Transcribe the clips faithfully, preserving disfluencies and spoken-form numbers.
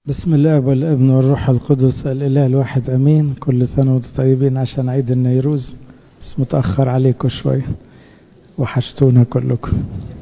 بسم الله والابن والروح القدس الإله الواحد أمين. كل سنة وانتم طيبين عشان عيد النيروز، بس متأخر عليكم شوية، وحشتونا كلكم.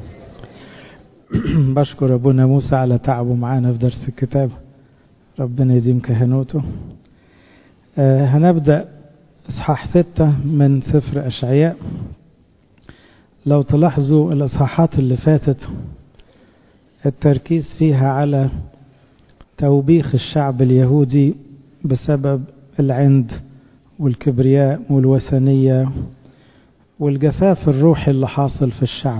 بشكر أبونا موسى على تعبه معانا في درس الكتاب، ربنا يديم كهنوته. آه هنبدأ إصحاح ستة من سفر أشعياء. لو تلاحظوا الإصحاحات اللي فاتت التركيز فيها على توبيخ الشعب اليهودي بسبب العند والكبرياء والوثنية والجفاف الروحي اللي حاصل في الشعب،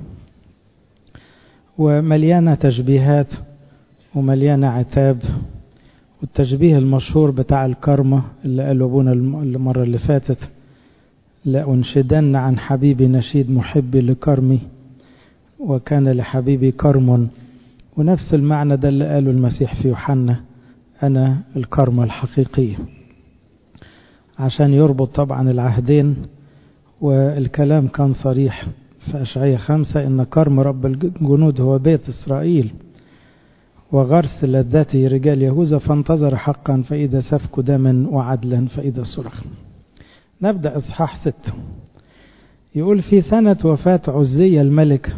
ومليانة تشبيهات ومليانة عتاب. والتشبيه المشهور بتاع الكرمة اللي قاله أبونا المرة اللي فاتت: لأنشدن عن حبيبي نشيد محبي لكرمي وكان لحبيبي كرم. ونفس المعنى ده اللي قاله المسيح في يوحنا: أنا الكرمة الحقيقية، عشان يربط طبعا العهدين. والكلام كان صريح في أشعياء خمسة: إن كرم رب الجنود هو بيت إسرائيل وغرس لذاته رجال يهوذا، فانتظر حقا فإذا سفك دم وعدلا فإذا صرخ. نبدأ إصحاح ستة. يقول: في سنة وفاة عزية الملك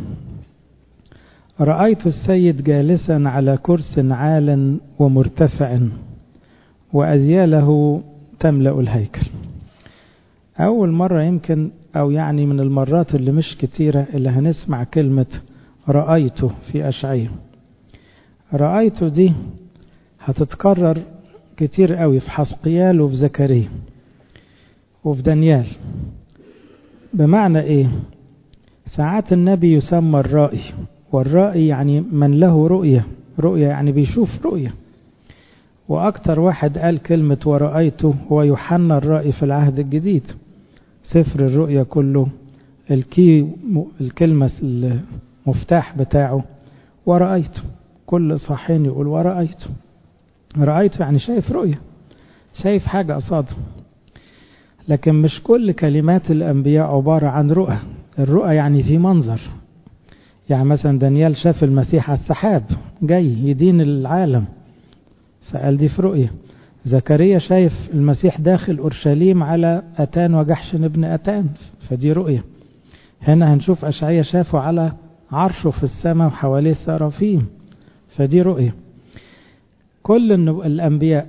رأيت السيد جالسا على كرس عال ومرتفع وأزياله تملأ الهيكل. أول مرة يمكن، أو يعني من المرات اللي مش كتيرة، اللي هنسمع كلمة رأيته في أشعياء. رأيته دي هتتكرر كتير قوي في حسقيال وفي زكريا وفي دانيال. بمعنى إيه؟ ساعات النبي يسمى الرائي، والرائي يعني من له رؤية، رؤية يعني بيشوف رؤية. وأكتر واحد قال كلمة ورأيته هو يوحنا الرائي في العهد الجديد. سفر الرؤية كله الكي الكلمة المفتاح بتاعه ورأيته. كل صحين يقول ورأيته. رأيته يعني شايف رؤية، شايف حاجة قصاده. لكن مش كل كلمات الأنبياء عبارة عن رؤى. الرؤى يعني في منظر. يعني مثلا دانيال شاف المسيح على السحاب جاي يدين العالم، فقال دي في رؤية. زكريا شايف المسيح داخل أورشليم على أتان وجحشن ابن أتان، فدي رؤية. هنا هنشوف أشعياء شافه على عرشه في السماء وحواليه سرافيم، فدي رؤية. كل الأنبياء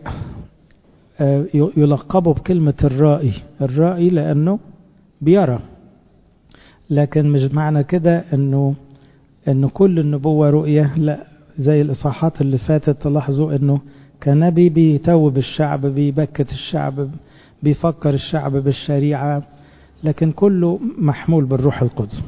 يلقبوا بكلمة الرائي. الرائي لأنه بيرى، لكن مش معنى كده أنه أنه كل النبوة رؤية، لا. زي الإصحاحات اللي فاتت تلاحظوا أنه كنبي بيتوب الشعب، بيبكت الشعب، بيفكر الشعب بالشريعة، لكن كله محمول بالروح القدس.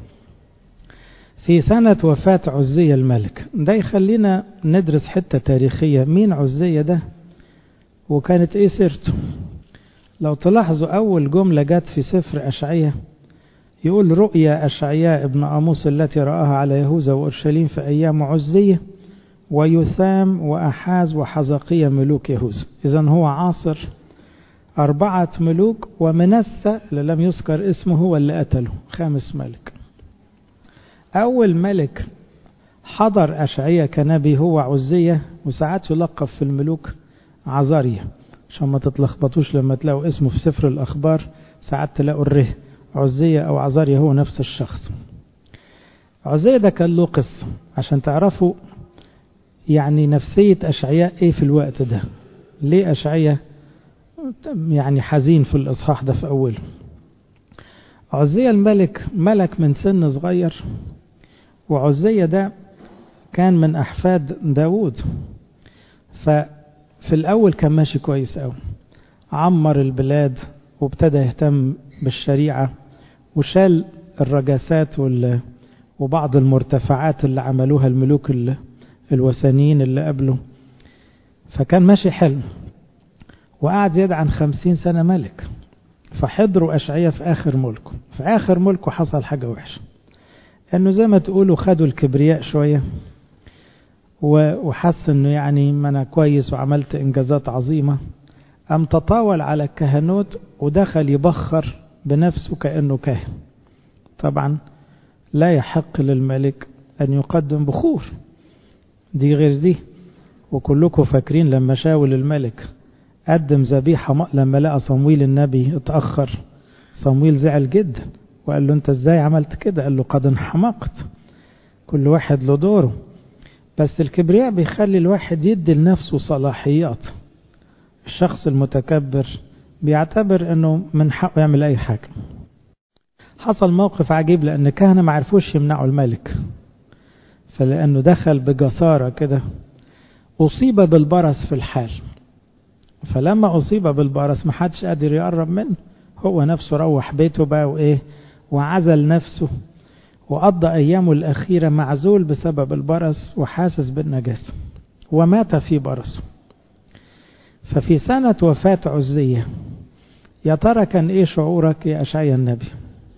في سنة وفاة عزية الملك، ده يخلينا ندرس حتة تاريخية. مين عزية ده وكانت ايه سيرته؟ لو تلاحظوا أول جملة جت في سفر أشعياء يقول: رؤيا أشعياء ابن آموس التي رآها على يهوذا وأورشليم في أيام عزية ويثام وأحاز وحزقية ملوك يهوذا. إذن هو عاصر أربعة ملوك، ومنسى اللي لم يذكر اسمه هو اللي قتله، خامس ملك. أول ملك حضر أشعياء كنبي هو عزية، وساعات يلقب في الملوك عزاريا، عشان ما تتلخبطوش لما تلاقوا اسمه في سفر الأخبار. ساعات تلاقوا الره عزية أو عزاريا هو نفس الشخص. عزية ده كان له قصة عشان تعرفوا يعني نفسية أشعياء إيه في الوقت ده. ليه أشعياء يعني حزين في الإصحاح ده في أوله؟ عزية الملك ملك من سن صغير، وعزية ده كان من أحفاد داود. ففي الأول كان ماشي كويس أوي، عمر البلاد وابتدى يهتم بالشريعة، وشال الرجاسات وبعض المرتفعات اللي عملوها الملوك الوثنيين اللي قبله. فكان ماشي حلو، وقعد زيادة عن خمسين سنة ملك. فحضروا أشعياء في آخر ملكه. في آخر ملكه حصل حاجة وحشة، أنه زي ما تقولوا خدوا الكبرياء شوية، وحس أنه يعني ما أنا كويس وعملت إنجازات عظيمة. أم تطاول على الكهنوت ودخل يبخر بنفسه كأنه كاهن. طبعا لا يحق للملك أن يقدم بخور، دي غير دي. وكلكم فاكرين لما شاول الملك قدم ذبيحة لما لقى صمويل النبي اتأخر، صمويل زعل جدا وقال له انت ازاي عملت كده؟ قال له قد انحمقت، كل واحد له دوره. بس الكبرياء بيخلي الواحد يدي لنفسه صلاحيات. الشخص المتكبر بيعتبر انه من حقه يعمل اي حاجة. حصل موقف عجيب لان كهنة ما عرفوش يمنعوا الملك، فلانه دخل بجسارة كده اصيب بالبرص في الحال، فلما اصيب بالبرص ما حدش قادر يقرب منه، هو نفسه روح بيته بقى وايه وعزل نفسه، وقضى ايامه الاخيرة معزول بسبب البرص وحاسس بالنجاسة ومات في برصه. ففي سنة وفاة عزية يا ترى كان ايه شعورك يا أشعيا النبي؟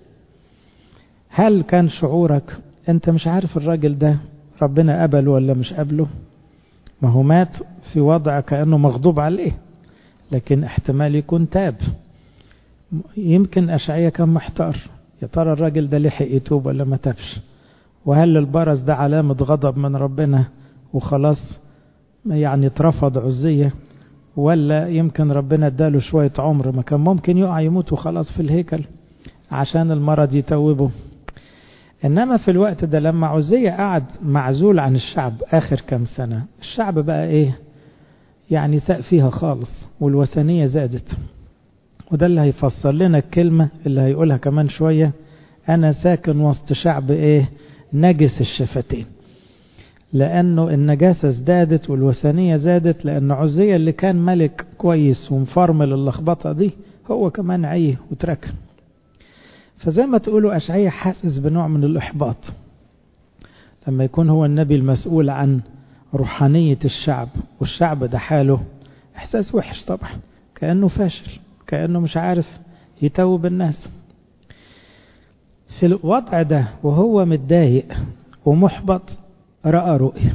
هل كان شعورك انت مش عارف الراجل ده ربنا قبله ولا مش قبله؟ ما هو مات في وضع كأنه مغضوب عليه، لكن احتمال يكون تاب. يمكن أشعيا كان محتار، يا ترى الراجل ده لحق يتوب ولا ما تابش؟ وهل البرص ده علامة غضب من ربنا وخلاص يعني اترفض عزية، ولا يمكن ربنا اداله شوية عمر ما كان ممكن يقع يموت وخلاص في الهيكل عشان المرض يتوبه؟ انما في الوقت ده لما عزية قعد معزول عن الشعب اخر كام سنة، الشعب بقى ايه يعني ساء فيها خالص والوثنية زادت. وده اللي هيفسر لنا الكلمة اللي هيقولها كمان شوية، انا ساكن وسط شعب ايه نجس الشفتين، لأنه النجاسة ازدادت والوثنية زادت، لأن عزية اللي كان ملك كويس ومفرمل اللخبطة دي هو كمان عيه وترك. فزي ما تقولوا أشعية حاسس بنوع من الإحباط لما يكون هو النبي المسؤول عن روحانية الشعب، والشعب ده حاله إحساس وحش طبعا، كأنه فاشل، كأنه مش عارف يتوب الناس. في الوضع ده وهو متضايق ومحبط رأى رؤية.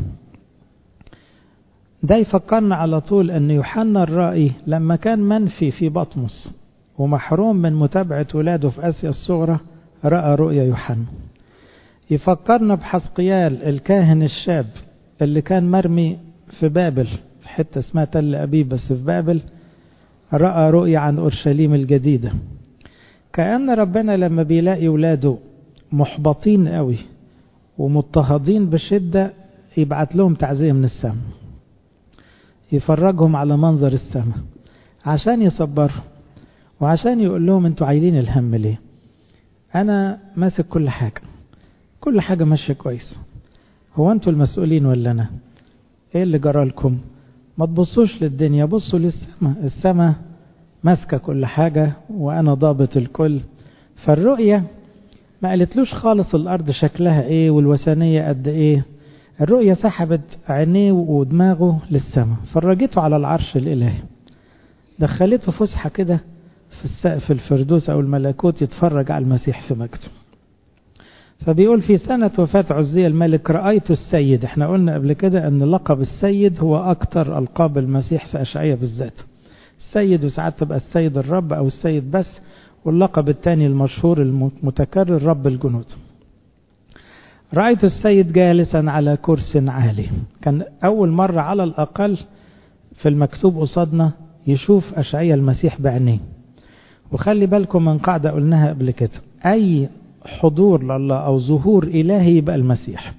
ده يفكرنا على طول أن يوحنا الرائي لما كان منفي في بطمس ومحروم من متابعة ولاده في آسيا الصغرى رأى رؤية يوحنا. يفكرنا بحسقيال الكاهن الشاب اللي كان مرمي في بابل في حتة اسمها تل أبيب بس في بابل، رأى رؤية عن أورشليم الجديدة. كأن ربنا لما بيلاقي ولاده محبطين قوي ومضطهدين بشدة يبعت لهم تعزية من السماء، يفرجهم على منظر السماء عشان يصبرهم وعشان يقول لهم انتوا عايلين الهم ليه؟ انا ماسك كل حاجة، كل حاجة ماشية كويس، هو انتوا المسؤولين ولا انا؟ ايه اللي جرى لكم؟ ما تبصوش للدنيا، بصوا للسماء، السماء ماسكة كل حاجة وانا ضابط الكل. فالرؤية ما قالتلوش خالص الأرض شكلها إيه والوثنية قد إيه، الرؤية سحبت عينيه ودماغه للسماء، فرجته على العرش الإلهي، دخلته فسحة كده في السقف الفردوس أو الملكوت يتفرج على المسيح في مجده. فبيقول في سنة وفاة عزية الملك رأيت السيد. احنا قلنا قبل كده أن لقب السيد هو أكتر ألقاب المسيح في أشعية بالذات، السيد، وساعات تبقى السيد الرب أو السيد بس، واللقب الثاني المشهور المتكرر رب الجنود. رأيت السيد جالسا على كرسي عالي. كان أول مرة على الأقل في المكتوب قصادنا يشوف أشعياء المسيح بعينيه. وخلي بالكم من قاعدة قلناها قبل كده، أي حضور لله أو ظهور إلهي يبقى المسيح.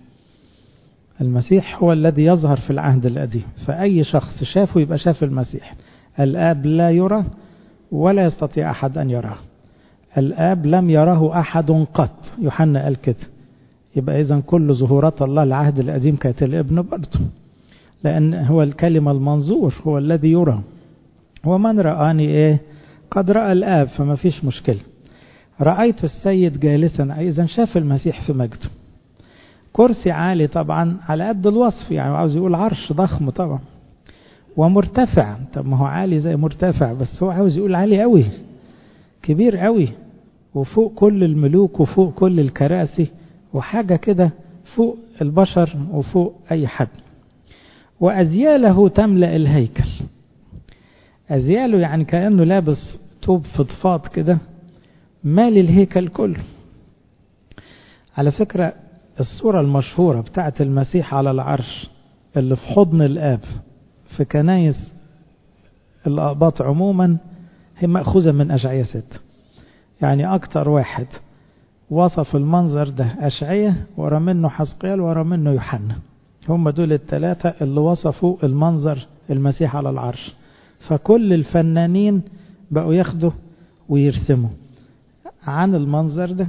المسيح هو الذي يظهر في العهد القديم، فأي شخص شافه يبقى شاف المسيح. الآب لا يرى ولا يستطيع أحد أن يراه، الآب لم يراه أحد قط، يوحنا قال كده. يبقى إذن كل ظهورات الله العهد القديم كانت الابن برضه، لأن هو الكلمة المنظور، هو الذي يرى. ومن رآني إيه قد رأى الآب، فما فيش مشكلة. رأيت السيد جالسا، إذن شاف المسيح في مجده. كرسي عالي طبعا على قد الوصف، يعني عاوز يقول عرش ضخم طبعا، ومرتفع. طب ما هو عالي زي مرتفع، بس هو عاوز يقول عالي قوي، كبير قوي، وفوق كل الملوك وفوق كل الكراسي، وحاجة كده فوق البشر وفوق أي حد. وأزياله تملأ الهيكل. أزياله يعني كأنه لابس طوب فضفاض كده مال الهيكل كله. على فكرة الصورة المشهورة بتاعت المسيح على العرش اللي في حضن الآب في كنايس الأقباط عموما هي مأخوذة من أشعية ستة. يعني أكتر واحد وصف المنظر ده أشعية، ورا منه حزقيال، ورا منه يوحنا. هم دول الثلاثة اللي وصفوا المنظر المسيح على العرش. فكل الفنانين بقوا ياخدوا ويرسموا عن المنظر ده.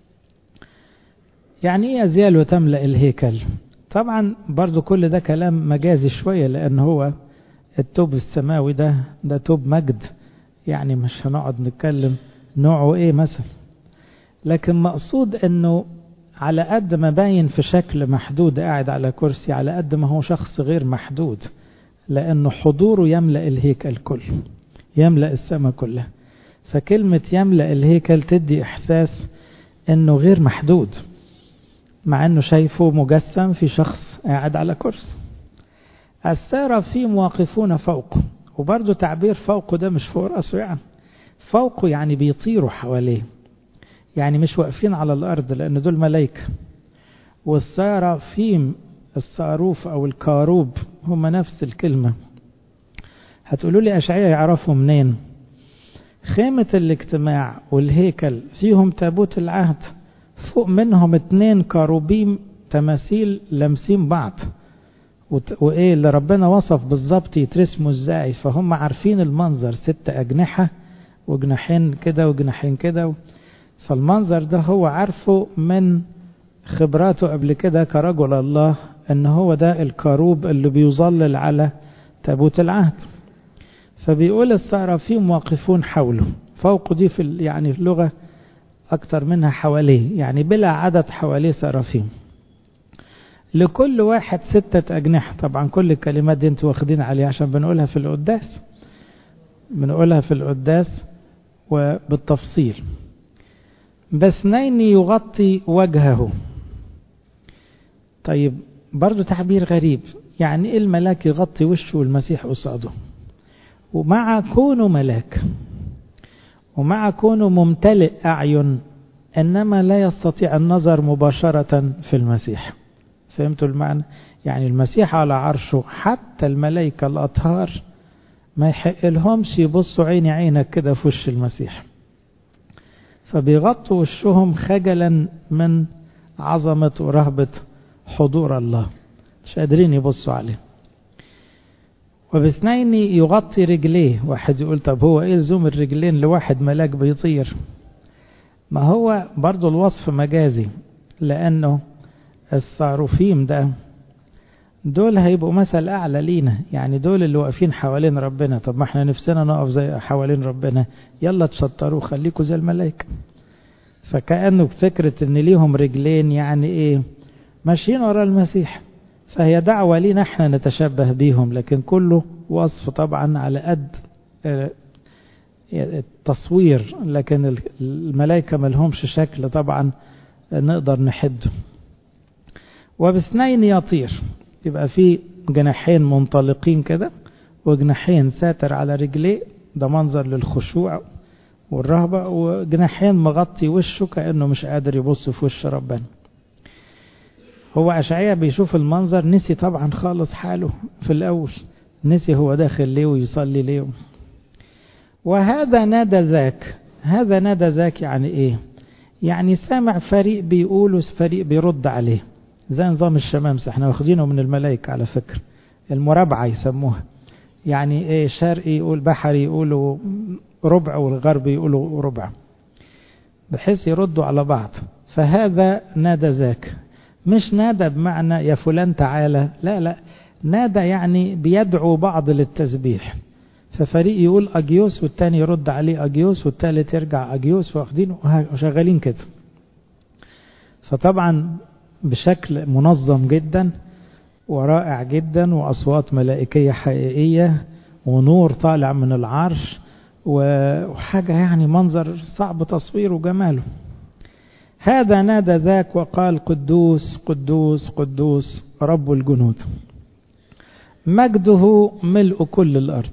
يعني ايه أزيال وتملأ الهيكل؟ طبعا برضو كل ده كلام مجازي شوية، لأن هو التوب السماوي ده ده توب مجد، يعني مش هنقعد نتكلم نوعه ايه مثلا. لكن مقصود انه على قد ما باين في شكل محدود قاعد على كرسي، على قد ما هو شخص غير محدود، لأنه حضوره يملأ الهيكل كله، يملأ السماء كلها. فكلمة يملأ الهيكل تدي إحساس أنه غير محدود، مع أنه شايفه مجسم في شخص قاعد على كرسي. السرافيم واقفون فوقه، وبرضه تعبير فوقه ده مش فوق رأسه، يعني فوقه يعني بيطيروا حواليه، يعني مش واقفين على الأرض لأن دول ملايكة. والسرافيم الصاروف أو الكاروب هم نفس الكلمة. هتقولوا لي أشعياء يعرفوا منين؟ خيمة الاجتماع والهيكل فيهم تابوت العهد، فوق منهم اتنين كاروبيم تماثيل لمسين بعض، وإيه اللي ربنا وصف بالظبط يترسموا ازاي. فهم عارفين المنظر، ست أجنحة وجناحين كده وجناحين كده. فالمنظر ده هو عارفه من خبراته قبل كده كرجل الله، ان هو ده الكاروب اللي بيظلل على تابوت العهد. فبيقول السرافيم واقفون حوله، فوق دي في يعني في اللغة اكتر منها حواليه، يعني بلا عدد حواليه سرافيم. لكل واحد ستة أجنحة. طبعا كل الكلمات دي انتوا واخدين عليها عشان بنقولها في القداس، بنقولها في القداس وبالتفصيل. باثنين يغطي وجهه. طيب برضو تعبير غريب، يعني ايه الملاك يغطي وشه والمسيح قصاده؟ ومع كونه ملاك ومع كونه ممتلئ أعين، إنما لا يستطيع النظر مباشرة في المسيح. فهمتوا المعنى؟ يعني المسيح على عرشه، حتى الملائكة الأطهار ما يحق لهمش يبصوا عيني عينك كده في وش المسيح، فبيغطوا وشهم خجلا من عظمة ورهبة حضور الله، مش قادرين يبصوا عليه. وباثنين يغطي رجليه. واحد يقول طب هو ايه لزوم الرجلين لواحد ملاك بيطير؟ ما هو برضو الوصف مجازي، لأنه الصاروفيم ده دول هيبقوا مثل أعلى لينا، يعني دول اللي واقفين حوالين ربنا. طب ما احنا نفسنا نقف زي حوالين ربنا، يلا تشطروا خليكوا زي الملائكة. فكأنه فكرة ان ليهم رجلين يعني ايه؟ ماشيين ورا المسيح. فهي دعوة لينا احنا نتشبه بيهم، لكن كله وصف طبعا على قد التصوير، لكن الملائكة ملهمش شكل طبعا نقدر نحده. وباثنين يطير، يبقى في جناحين منطلقين كده وجناحين ساتر على رجليه، ده منظر للخشوع والرهبة، وجناحين مغطي وشه كأنه مش قادر يبص في وش ربنا. هو أشعياء بيشوف المنظر نسي طبعا خالص حاله في الأول، نسي هو داخل ليه ويصلي ليه. وهذا نادى ذاك. هذا نادى ذاك يعني ايه؟ يعني سامع فريق بيقول وفريق بيرد عليه، زي نظام الشمامسة، احنا واخدينه من الملائكة على فكرة، المرابعة يسموها. يعني ايه؟ شرقي يقول بحري يقولوا ربع، والغربي يقولوا ربع، بحيث يردوا على بعض. فهذا نادى ذاك، مش نادى بمعنى يا فلان تعالى، لا لا، نادى يعني بيدعو بعض للتسبيح. ففريق يقول أجيوس والتاني يرد عليه أجيوس والتالت يرجع أجيوس، واخدينه وشغالين كده. فطبعا بشكل منظم جدا ورائع جدا، وأصوات ملائكية حقيقية ونور طالع من العرش، وحاجة يعني منظر صعب تصويره وجماله. هذا نادى ذاك وقال قدوس قدوس قدوس رب الجنود، مجده ملء كل الأرض.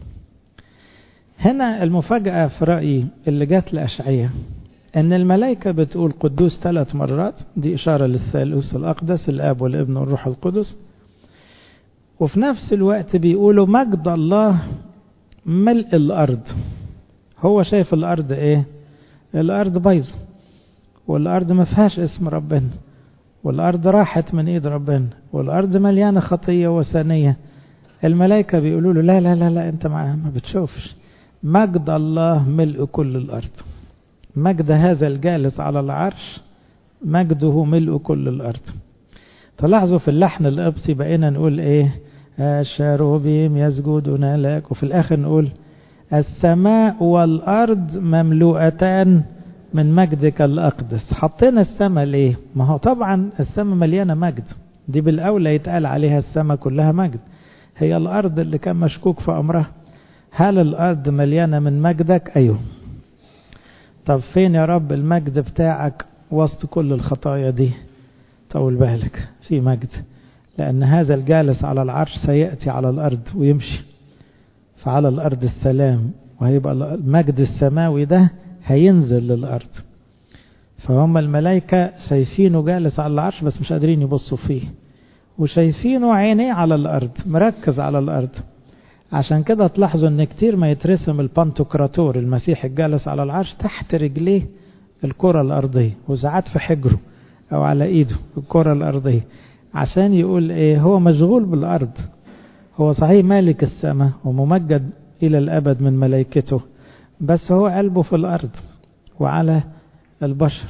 هنا المفاجأة في رأيي اللي جات لأشعياء، أن الملائكة بتقول قدوس ثلاث مرات، دي إشارة للثالوث الأقدس، الآب والابن والروح القدس. وفي نفس الوقت بيقولوا مجد الله ملء الأرض. هو شايف الأرض إيه؟ الأرض بايظة، والأرض ما فيهاش اسم ربنا، والأرض راحت من إيد ربنا، والأرض مليانة خطية وثنية. الملائكة بيقولوا له لا لا لا لا أنت ما بتشوفش، مجد الله ملء كل الأرض. مجد هذا الجالس على العرش مجده ملء كل الأرض. تلاحظوا في اللحن القبطي بقينا نقول إيه؟ الشاروبيم يسجدون لك، وفي الآخر نقول السماء والأرض مملوءتان من مجدك الأقدس. حطينا السماء ليه؟ ما هو طبعا السماء مليانة مجد، دي بالأولى يتقال عليها السماء كلها مجد. هي الأرض اللي كان مشكوك في أمرها. هل الأرض مليانة من مجدك؟ أيوه. طب فين يا رب المجد بتاعك وسط كل الخطايا دي؟ طول بالك، في مجد، لأن هذا الجالس على العرش سيأتي على الأرض ويمشي، فعلى الأرض السلام، وهيبقى المجد السماوي ده هينزل للأرض. فهم الملائكة شايفينه جالس على العرش بس مش قادرين يبصوا فيه، وشايفينه عينيه على الأرض، مركز على الأرض. عشان كده تلاحظوا ان كتير ما يترسم البانتوكراتور المسيح الجالس على العرش تحت رجليه الكرة الأرضية، وساعات في حجره أو على إيده الكرة الأرضية، عشان يقول إيه؟ هو مشغول بالأرض. هو صحيح مالك السماء وممجد إلى الأبد من ملائكته، بس هو قلبه في الأرض وعلى البشر.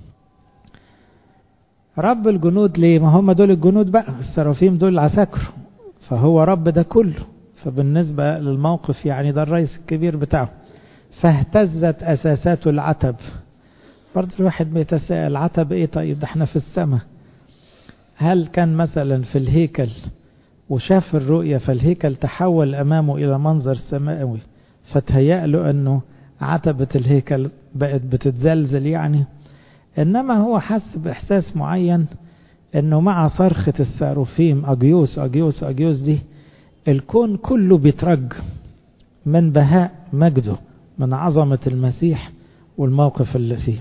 رب الجنود ليه؟ ما هم دول الجنود بقى، السرافيم دول عساكره، فهو رب ده كله. فبالنسبة للموقف يعني ده الرئيس الكبير بتاعه. فاهتزت أساسات العتب. برضه الواحد بيتساءل عتب ايه؟ طيب ده احنا في السماء. هل كان مثلا في الهيكل وشاف الرؤية فالهيكل تحول أمامه إلى منظر سماوي فتهيأ له أنه عتبة الهيكل بقت بتتزلزل يعني؟ إنما هو حس بإحساس معين أنه مع صرخة الساروفيم أجيوس أجيوس أجيوس دي الكون كله بيترج من بهاء مجده، من عظمة المسيح والموقف اللي فيه.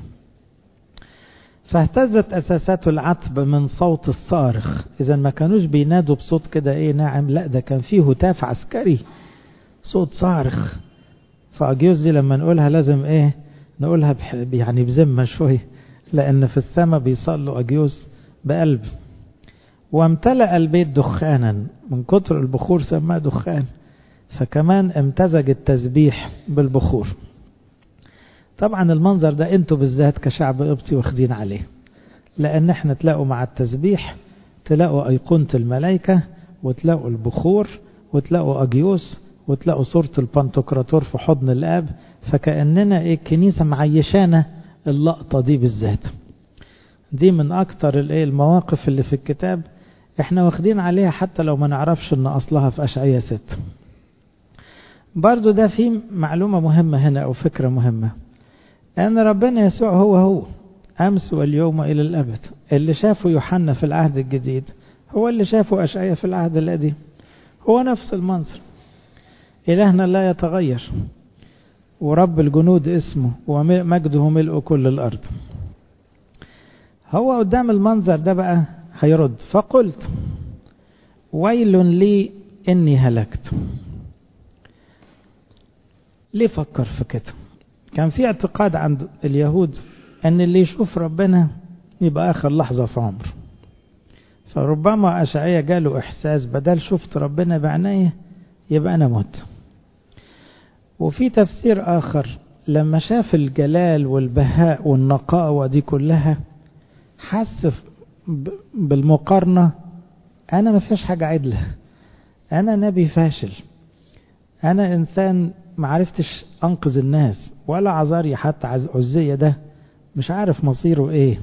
فاهتزت أساسات العتب من صوت الصارخ. إذا ما كانوش بينادوا بصوت كده إيه ناعم، لا ده كان فيه هتاف عسكري، صوت صارخ. فأجيوس دي لما نقولها لازم إيه؟ نقولها بح... يعني بذمة شوي، لأن في السماء بيصلوا أجيوس بقلب. وامتلأ البيت دخانا، من كتر البخور سماه دخان، فكمان امتزج التسبيح بالبخور. طبعا المنظر ده انتوا بالذات كشعب قبطي واخدين عليه، لان احنا تلاقوا مع التسبيح تلاقوا ايقونة الملائكة، وتلاقوا البخور، وتلاقوا اجيوس، وتلاقوا صورة البانتوكراتور في حضن الاب. فكأننا ايه الكنيسة معيشانة اللقطة دي بالذات. دي من اكتر الايه المواقف اللي في الكتاب احنا واخدين عليها، حتى لو ما نعرفش ان اصلها في اشعياء ستة. برضو ده في معلومة مهمة هنا او فكرة مهمة، أن ربنا يسوع هو هو أمس واليوم إلى الأبد. اللي شافه يوحنا في العهد الجديد هو اللي شافه أشعياء في العهد القديم، هو نفس المنظر. إلهنا لا يتغير، ورب الجنود اسمه ومجده ملء كل الأرض. هو قدام المنظر ده بقى هيرد، فقلت ويل لي إني هلكت. ليه فكر في كده؟ كان في اعتقاد عند اليهود ان اللي يشوف ربنا يبقى اخر لحظة في عمره. فربما اشعياء جاله احساس بدل شفت ربنا بعناية يبقى انا مت. وفي تفسير اخر لما شاف الجلال والبهاء والنقاوة دي كلها حس بالمقارنة، انا ما فيش حاجة عدلة، انا نبي فاشل، انا انسان معرفتش انقذ الناس، ولا عذاري حتى عزية ده مش عارف مصيره ايه.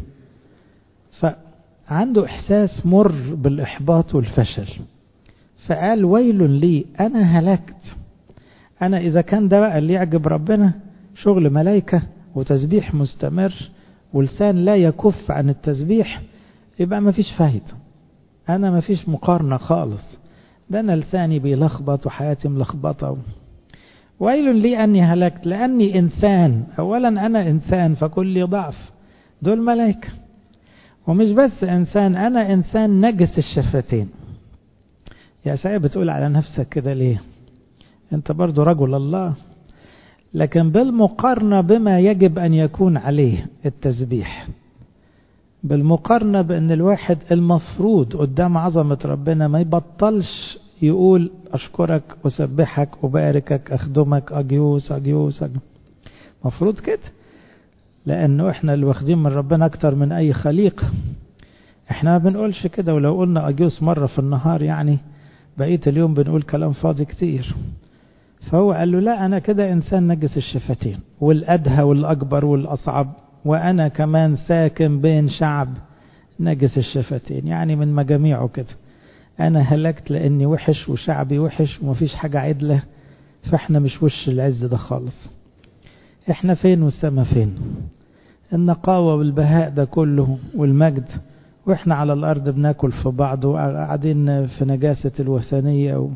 فعنده احساس مر بالاحباط والفشل، فقال ويل لي انا هلكت. انا اذا كان ده بقى اللي يعجب ربنا، شغل ملايكة وتسبيح مستمر ولسان لا يكف عن التسبيح، يبقى ما فيش فايدة، انا ما فيش مقارنة خالص، ده انا لساني بيلخبط وحياتي ملخبطة. ويل لي أني هلكت لأني إنسان. أولا أنا إنسان فكل ضعف، دول ملائكة. ومش بس إنسان، أنا إنسان نجس الشفتين. يا أشعيا بتقول على نفسك كده ليه؟ أنت برضو رجل الله. لكن بالمقارنة بما يجب أن يكون عليه التسبيح، بالمقارنة بأن الواحد المفروض قدام عظمة ربنا ما يبطلش يقول أشكرك وسبحك وباركك أخدمك أجيوس أجيوس أجيوس. مفروض كده، لأنه إحنا اللي واخدين من ربنا أكتر من أي خليقة. إحنا ما بنقولش كده، ولو قلنا أجيوس مرة في النهار يعني بقية اليوم بنقول كلام فاضي كتير. فهو قال له لا، أنا كده إنسان نجس الشفتين والأدهى والأكبر والأصعب، وأنا كمان ساكن بين شعب نجس الشفتين، يعني من مجاميعه كده. أنا هلكت لأني وحش وشعبي وحش ومفيش حاجة عدلة، فإحنا مش وش العز ده خالص. إحنا فين والسما فين؟ النقاوة والبهاء ده كله والمجد، وإحنا على الأرض بناكل في بعض وقاعدين في نجاسة الوثنية و...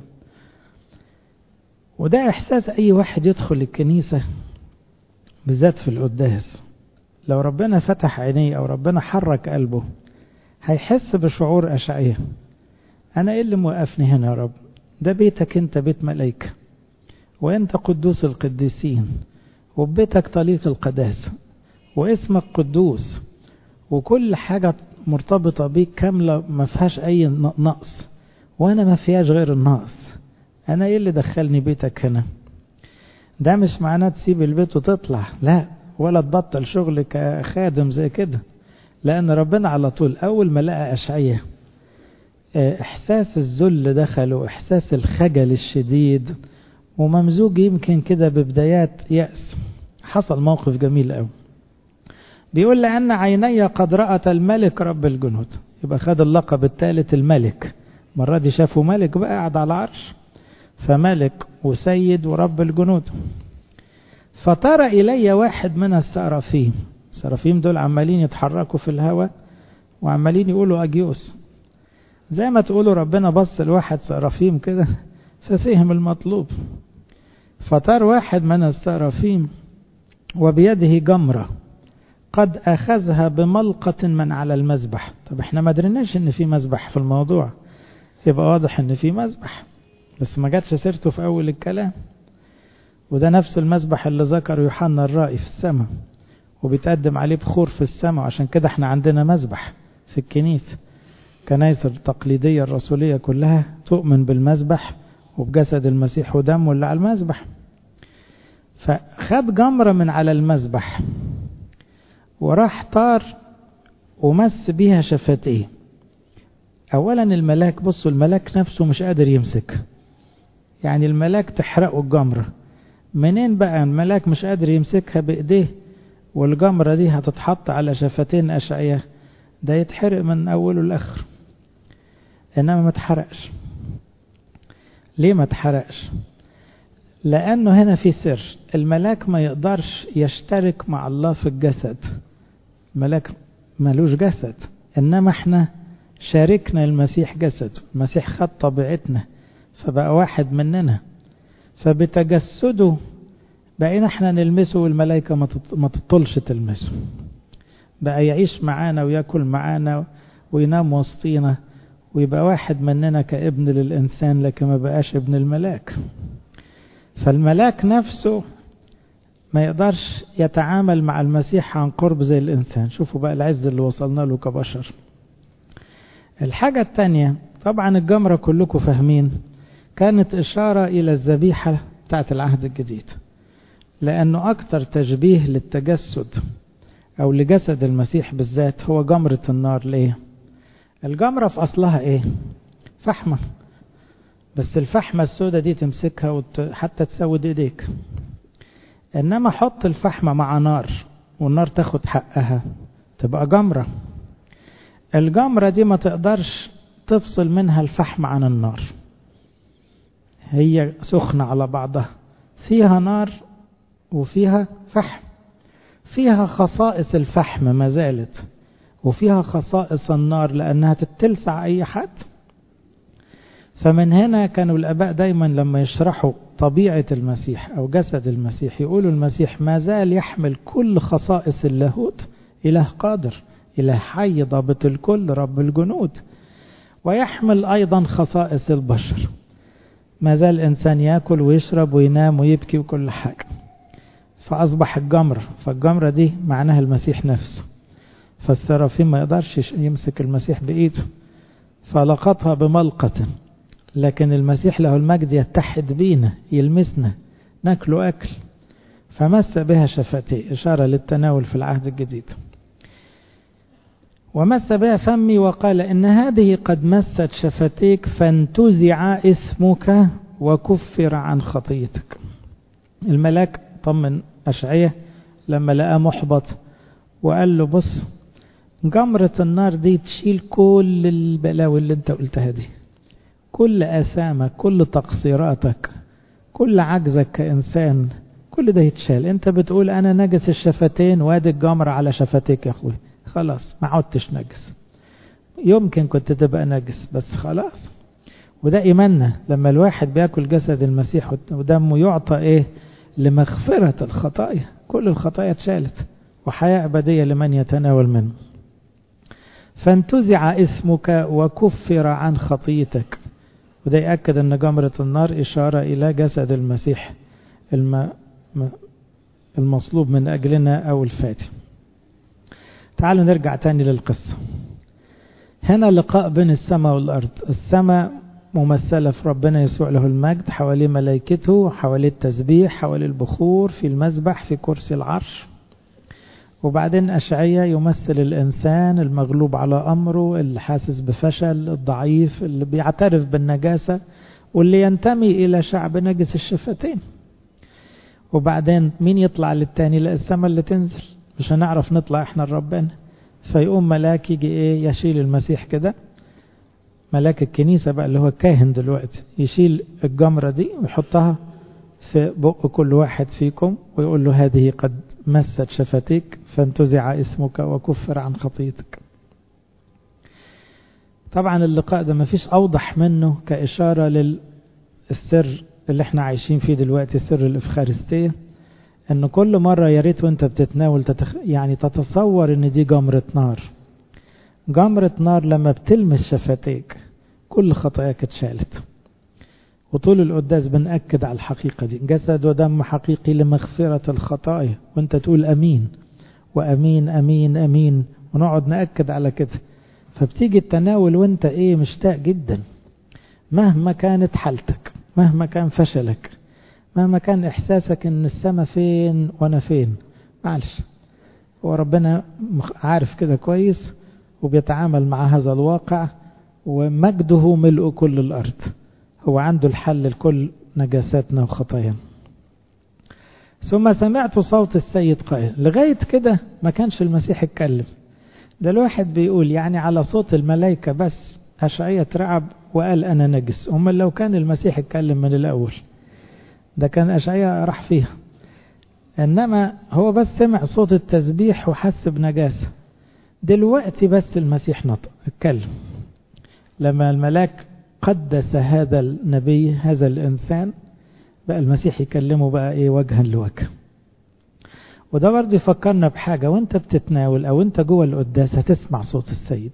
وده إحساس أي واحد يدخل الكنيسة بالذات في القداس، لو ربنا فتح عينيه أو ربنا حرك قلبه هيحس بشعور أشعيا. أنا إيه اللي موقفني هنا يا رب؟ ده بيتك أنت، بيت ملائكة، وأنت قدوس القديسين، وبيتك طليق القداسة، واسمك قدوس، وكل حاجة مرتبطة بيك كاملة ما فيهاش أي نقص، وأنا ما فيهاش غير النقص. أنا إيه اللي دخلني بيتك هنا؟ ده مش معناه تسيب البيت وتطلع، لا، ولا تبطل شغل كخادم زي كده، لأن ربنا على طول أول ما لقى أشعيا إحساس الذل دخله، إحساس الخجل الشديد، وممزوج يمكن كده ببدايات يأس. حصل موقف جميل قوي، بيقول لأن عيني قد رأت الملك رب الجنود، يبقى خد اللقب الثالث الملك، مرة دي شافوا ملك بقى قاعد على العرش، فملك وسيد ورب الجنود. فطار إلي واحد من السرافيم، السرافيم دول عمالين يتحركوا في الهواء وعمالين يقولوا أجيوس، زي ما تقولوا ربنا بص لواحد سرافيم كده ففهم المطلوب. فطار واحد من السرافيم وبيده جمرة قد أخذها بملقة من على المذبح. طب احنا ما درناش ان في مذبح في الموضوع، يبقى واضح ان في مذبح، بس ما جاتش سيرته في اول الكلام. وده نفس المذبح اللي ذكر يوحنا الرائي في السماء، وبيتقدم عليه بخور في السماء، عشان كده احنا عندنا مذبح في الكنيسة. كنائس التقليدية الرسولية كلها تؤمن بالمذبح وبجسد المسيح ودمه اللي على المذبح. فخد جمرة من على المذبح وراح طار ومس بيها شفتيه. اولا الملاك، بصوا الملاك نفسه مش قادر يمسك، يعني الملاك تحرقه الجمرة منين بقى؟ الملاك مش قادر يمسكها بايديه، والجمرة دي هتتحط على شفتين أشعيا، ده يتحرق من اوله لاخره. انما ما تحرقش. ليه ما تحرقش؟ لانه هنا في سر، الملاك ما يقدرش يشترك مع الله في الجسد، الملاك مالوش جسد، انما احنا شاركنا المسيح جسد، المسيح خد طبيعتنا فبقى واحد مننا، فبتجسده بقينا احنا نلمسه والملائكة ما تطلش تلمسه، بقى يعيش معانا ويأكل معانا وينام وسطينا ويبقى واحد مننا كابن للإنسان، لكن ما بقاش ابن الملاك. فالملاك نفسه ما يقدرش يتعامل مع المسيح عن قرب زي الإنسان. شوفوا بقى العز اللي وصلنا له كبشر. الحاجة الثانية، طبعا الجمرة كلكم فاهمين كانت إشارة إلى الذبيحة بتاعت العهد الجديد، لأنه أكتر تشبيه للتجسد أو لجسد المسيح بالذات هو جمرة النار. ليه؟ الجمرة في أصلها إيه؟ فحمة، بس الفحمة السوداء دي تمسكها وحتى تسود إيديك، إنما حط الفحمة مع نار والنار تاخد حقها تبقى جمرة. الجمرة دي ما تقدرش تفصل منها الفحم عن النار، هي سخنة على بعضها، فيها نار وفيها فحم، فيها خصائص الفحم ما زالت وفيها خصائص النار لأنها تتلسع أي حد. فمن هنا كانوا الآباء دايما لما يشرحوا طبيعة المسيح أو جسد المسيح يقولوا المسيح ما زال يحمل كل خصائص اللاهوت، إله قادر، إله حي ضابط الكل رب الجنود، ويحمل أيضا خصائص البشر. ما زال الإنسان يأكل ويشرب وينام ويبكي وكل حاجة، فأصبح الجمرة، فالجمرة دي معناها المسيح نفسه، فالسرافيم ما يقدرش يمسك المسيح بإيده فلقطها بملقة، لكن المسيح له المجد يتحد بينا يلمسنا ناكله أكل، فمس بها شفتيه، إشارة للتناول في العهد الجديد. ومس بها فمي وقال إن هذه قد مست شفتيك فانتزع اسمك وكفر عن خطيتك. الملاك طمن أشعية لما لقى محبط وقال له بص، جمرة النار دي تشيل كل البلاوي اللي انت قلتها دي، كل آثامك، كل تقصيراتك، كل عجزك كإنسان، كل ده يتشال. انت بتقول انا نجس الشفتين، وادي الجمرة على شفتيك يا اخوي، خلاص ما عدتش نجس. يمكن كنت تبقى نجس بس خلاص. وده إيماننا لما الواحد بيأكل جسد المسيح ودمه يعطى ايه؟ لمغفرة الخطايا، كل الخطايا اتشالت، وحياة أبدية لمن يتناول منه. فانتزع اسمك وكفر عن خطيتك. وده يأكد أن جمرة النار إشارة إلى جسد المسيح المصلوب من أجلنا أو الفاتي. تعالوا نرجع تاني للقصة. هنا لقاء بين السماء والأرض. السماء ممثلة في ربنا يسوع له المجد، حواليه ملائكته، حواليه التسبيح، حواليه البخور، في المذبح، في كرسي العرش. وبعدين أشعية يمثل الإنسان المغلوب على أمره، اللي حاسس بفشل، الضعيف، اللي بيعترف بالنجاسة، واللي ينتمي إلى شعب نجس الشفتين. وبعدين مين يطلع للتاني؟ للسماء اللي تنزل، مش هنعرف نطلع احنا لربنا. فيقوم ملاك يجي ايه؟ يشيل المسيح كده، ملاك الكنيسة بقى اللي هو الكاهن دلوقتي، يشيل الجمرة دي ويحطها في بق كل واحد فيكم ويقول له هذه قد مست شفتيك فانتزع اسمك وكفر عن خطيتك. طبعا اللقاء ده ما فيش أوضح منه كإشارة للسر اللي احنا عايشين فيه دلوقتي، سر الإفخارستية. ان كل مرة يا ريت وانت بتتناول تتخ... يعني تتصور ان دي جمرة نار. جمرة نار لما بتلمس شفتيك كل خطاياك اتشالت. وطول القداس بنأكد على الحقيقة دي، جسد ودم حقيقي لمغفرة الخطايا، وانت تقول أمين وأمين أمين أمين، ونقعد نأكد على كده. فبتيجي التناول وانت ايه؟ مشتاق جدا، مهما كانت حالتك، مهما كان فشلك، مهما كان إحساسك ان السماء فين وانا فين، معلش هو ربنا عارف كده كويس وبيتعامل مع هذا الواقع، ومجده ملء كل الأرض. هو عنده الحل لكل نجاساتنا وخطايانا. ثم سمعت صوت السيد قائل. لغاية كده ما كانش المسيح اتكلم، ده الواحد بيقول يعني على صوت الملائكة بس أشعية اترعب وقال أنا نجس. أما لو كان المسيح اتكلم من الأول ده كان أشعية راح فيها، إنما هو بس سمع صوت التسبيح وحس بنجاسة. دلوقتي بس المسيح نطق اتكلم، لما الملاك قدس هذا النبي هذا الإنسان بقى المسيح يكلمه بقى إيه؟ وجها لوجه. وده برضه يفكرنا بحاجة، وانت بتتناول أو انت جوه القداس هتسمع صوت السيد.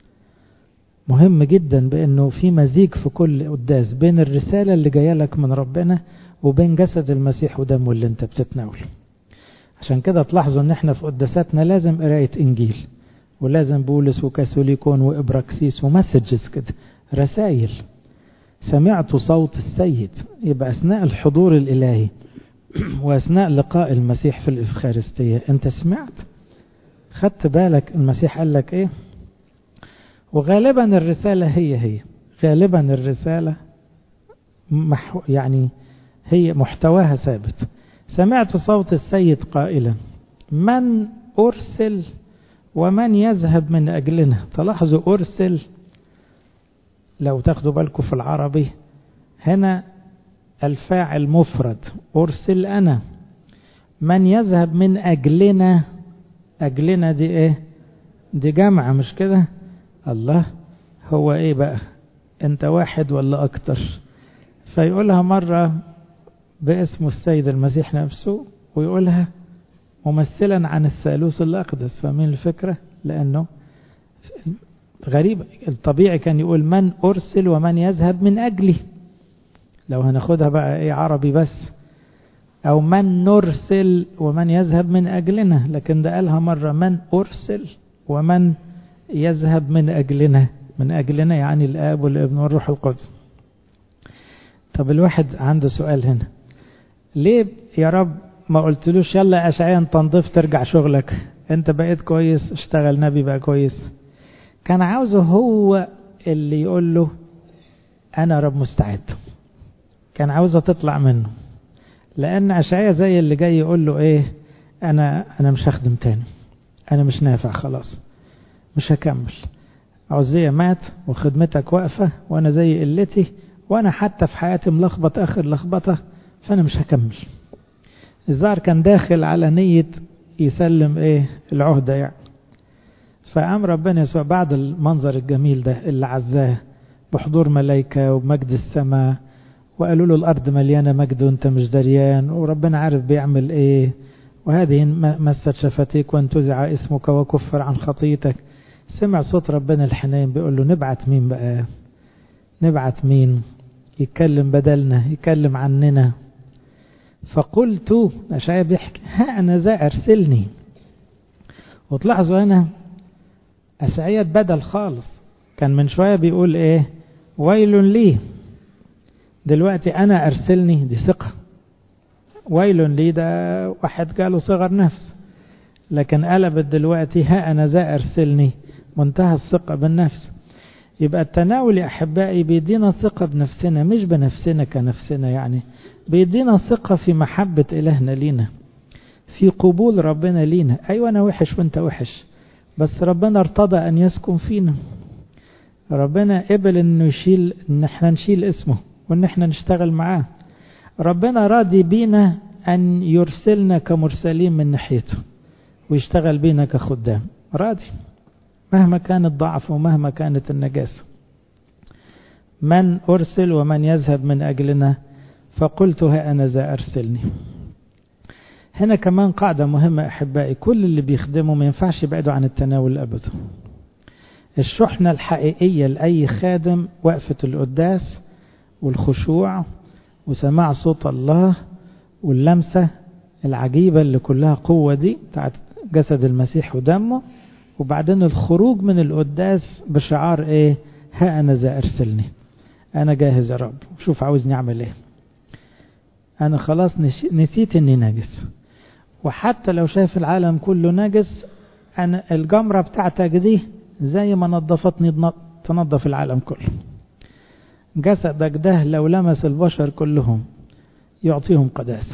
مهم جدا بأنه في مزيج في كل قداس بين الرسالة اللي جاية لك من ربنا وبين جسد المسيح ودمه اللي انت بتتناول. عشان كده تلاحظوا ان احنا في قداساتنا لازم قراية انجيل، ولازم بولس وكاثوليكون وابراكسيس ومسجز كده، رسائل. سمعت صوت السيد، يبقى اثناء الحضور الالهي واثناء لقاء المسيح في الإفخارستية انت سمعت، خدت بالك المسيح قال لك ايه. وغالبا الرسالة هي هي غالبا الرسالة محو يعني هي محتواها ثابت. سمعت صوت السيد قائلا من أرسل ومن يذهب من أجلنا. تلاحظوا أرسل، لو تاخدوا بالكم في العربي هنا الفاعل مفرد، أرسل أنا. من يذهب من أجلنا، أجلنا دي إيه؟ دي جمع مش كده؟ الله، هو إيه بقى؟ أنت واحد ولا أكتر؟ فيقولها مرة باسم السيد المسيح نفسه، ويقولها ممثلا عن الثالوث الأقدس. فمن الفكرة؟ لأنه غريب. الطبيعي كان يقول من أرسل ومن يذهب من أجلي، لو هناخدها بقى ايه عربي بس، أو من نرسل ومن يذهب من أجلنا، لكن ده قالها مرة من أرسل ومن يذهب من أجلنا. من أجلنا يعني الآب والابن والروح القدس. طب الواحد عنده سؤال هنا، ليه يا رب ما قلتلوش يلا يا أشعياء انت نضيف ترجع شغلك، انت بقيت كويس اشتغل نبي بقى كويس؟ كان عاوزه هو اللي يقول له أنا رب مستعد، كان عاوزه تطلع منه. لأن أشعياء زي اللي جاي يقول له إيه، أنا أنا مش هخدم تاني، أنا مش نافع خلاص، مش هكمل، عوزية مات وخدمتك واقفة وأنا زي قلتي، وأنا حتى في حياتي ملخبط آخر لخبطة، فأنا مش هكمل. الظاهر كان داخل على نية يسلم إيه العهدة يعني. فقام ربنا يسوع بعد المنظر الجميل ده اللي عزاه بحضور ملايكة ومجد السماء، وقالوا له الأرض مليانة مجد وانت مش دريان، وربنا عارف بيعمل ايه، وهذه مست شفتيك وانتزع اسمك وكفر عن خطيتك. سمع صوت ربنا الحنين بيقول له نبعت مين بقى، نبعت مين يتكلم بدلنا، يتكلم عننا. فقلت، أشعياء بيحكي، ها أنا ذا أرسلني. وتلاحظوا هنا أشعياء بدل خالص، كان من شوية بيقول ايه ويل لي، دلوقتي أنا أرسلني دي ثقة، ويل لي ده واحد قاله صغر نفس، لكن قلبت دلوقتي ها أنا ذا أرسلني، منتهى الثقة بالنفس. يبقى التناول يا أحبائي بيدينا ثقة بنفسنا، مش بنفسنا كنفسنا يعني، بيدينا ثقة في محبة إلهنا لينا، في قبول ربنا لينا. أيوة أنا وحش وانت وحش، بس ربنا ارتضى أن يسكن فينا، ربنا قبل أنه يشيل، أن احنا نشيل اسمه وأن احنا نشتغل معاه. ربنا راضي بينا أن يرسلنا كمرسلين من ناحيته ويشتغل بينا كخدام، راضي مهما كان الضعف ومهما كانت النجاسة. من أرسل ومن يذهب من أجلنا، فقلت ها أنا ذا أرسلني. هنا كمان قاعدة مهمة أحبائي، كل اللي بيخدموا ما ينفعش يبعدوا عن التناول أبدا. الشحنة الحقيقية لأي خادم وقفة القداس والخشوع وسماع صوت الله واللمسة العجيبة اللي كلها قوة دي بتاعت جسد المسيح ودمه، وبعدين الخروج من القداس بشعار ايه، ها أنا ذا أرسلني، أنا جاهز يا رب، شوف عاوزني أعمل ايه، أنا خلاص نسيت أني نجس، وحتى لو شايف العالم كله نجس، أنا الجمرة بتاعتك دي زي ما نظفتني تنظف العالم كله. جسدك ده لو لمس البشر كلهم يعطيهم قداسة.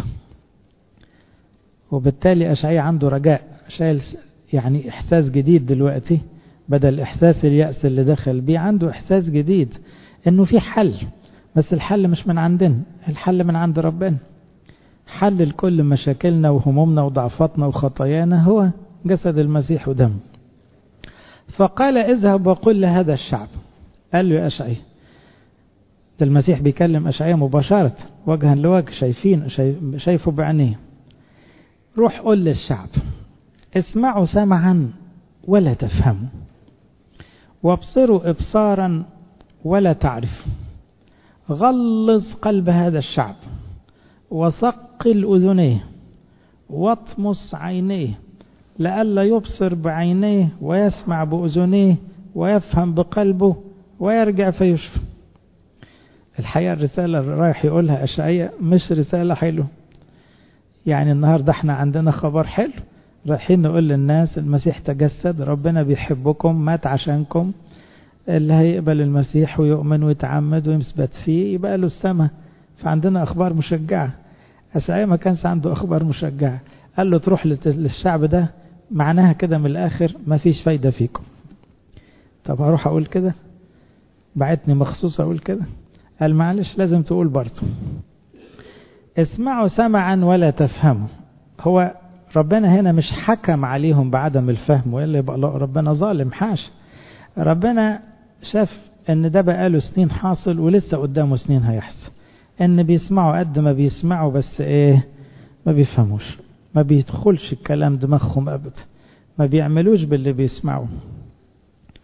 وبالتالي أشعياء عنده رجاء، شايل يعني إحساس جديد دلوقتي، بدل إحساس اليأس اللي دخل بيه عنده إحساس جديد إنه في حل، بس الحل مش من عندنا، الحل من عند ربنا. حل لكل مشاكلنا وهمومنا وضعفاتنا وخطايانا هو جسد المسيح ودمه. فقال اذهب وقل لهذا الشعب، قال له يا أشعياء، ده المسيح بيكلم أشعياء مباشرة وجها لوجه، شايفين شايفه بعينيه، روح قل للشعب اسمعوا سمعا ولا تفهموا، وابصروا ابصارا ولا تعرفوا، غلظ قلب هذا الشعب وثقل أذنيه واطمس عينيه، لئلا يبصر بعينيه ويسمع بأذنيه ويفهم بقلبه ويرجع فيشفى. الحقيقة الرسالة اللي رايح يقولها أشعياء مش رسالة حلوة، يعني النهاردة احنا عندنا خبر حلو، رايحين نقول للناس المسيح تجسد، ربنا بيحبكم، مات عشانكم، اللي هيقبل المسيح ويؤمن ويتعمد ويثبت فيه يبقى له السماء. فعندنا أخبار مشجعة. أشعياء ما كانش عنده أخبار مشجعة، قال له تروح للشعب ده معناها كده من الآخر ما فيش فايدة فيكم. طب هروح أقول كده، بعتني مخصوص أقول كده؟ قال معلش لازم تقول برضه اسمعوا سمعا ولا تفهموا. هو ربنا هنا مش حكم عليهم بعدم الفهم، وإلا يبقى ربنا ظالم، حاش. ربنا شاف ان ده بقاله سنين حاصل ولسه قدامه سنين هيحصل، ان بيسمعوا قد ما بيسمعوا بس ايه، ما بيفهموش، ما بيدخلش الكلام دماغهم ابدا، ما بيعملوش باللي بيسمعوا.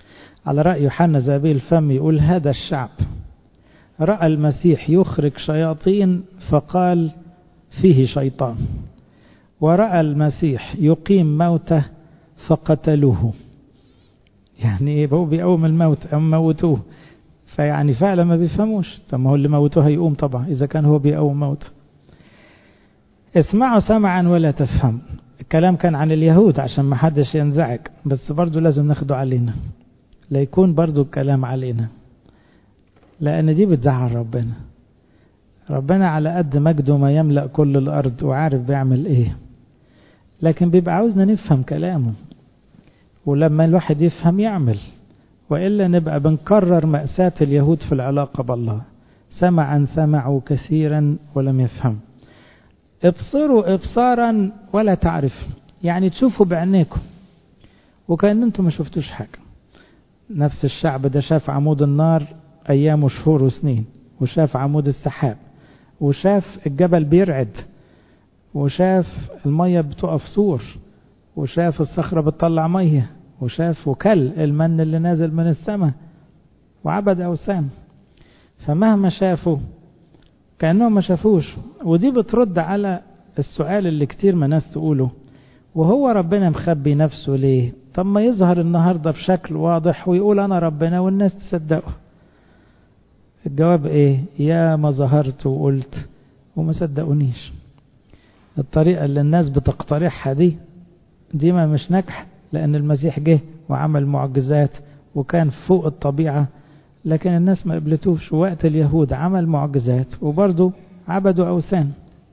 على رأي يوحنا ذهبي الفم يقول هذا الشعب رأى المسيح يخرج شياطين فقال فيه شيطان، ورأى المسيح يقيم موته فقتلوه. يعني هو بيقوم الموت أم موتوه، فيعني فعلا ما بيفهموش. طب ما هو اللي موتوه هيقوم طبعا إذا كان هو بيقوم موت. اسمعوا سمعا ولا تفهم. الكلام كان عن اليهود عشان ما حدش ينزعج، بس برضو لازم ناخده علينا، لا يكون برضو الكلام علينا، لأن دي بتزعل ربنا. ربنا على قد مجده ما يملأ كل الأرض وعارف بيعمل إيه، لكن بيبقى عاوزنا نفهم كلامه، ولما الواحد يفهم يعمل، وإلا نبقى بنكرر مأساة اليهود في العلاقة بالله. سمعا سمعوا كثيرا ولم يفهم، ابصروا ابصارا ولا تعرف، يعني تشوفوا بعينيكم وكأن انتم ما شفتوش حاجة. نفس الشعب ده شاف عمود النار أيام وشهور وسنين، وشاف عمود السحاب، وشاف الجبل بيرعد، وشاف المية بتقف سور، وشاف الصخرة بتطلع مية، وشاف وكل المن اللي نازل من السماء، وعبد أوثان. فمهما شافوا كأنهم ما شافوش. ودي بترد على السؤال اللي كتير من الناس تقوله، وهو ربنا مخبي نفسه ليه؟ طب ما يظهر النهاردة بشكل واضح ويقول أنا ربنا والناس تصدقه. الجواب إيه؟ يا ما ظهرت وقلت وما صدقونيش. الطريقة اللي الناس بتقترحها دي دي ما مش ناجحة، لأن المسيح جه وعمل معجزات وكان فوق الطبيعة، لكن الناس ما قبلتوش. وقت اليهود عمل معجزات وبرضو عبدوا أوثان.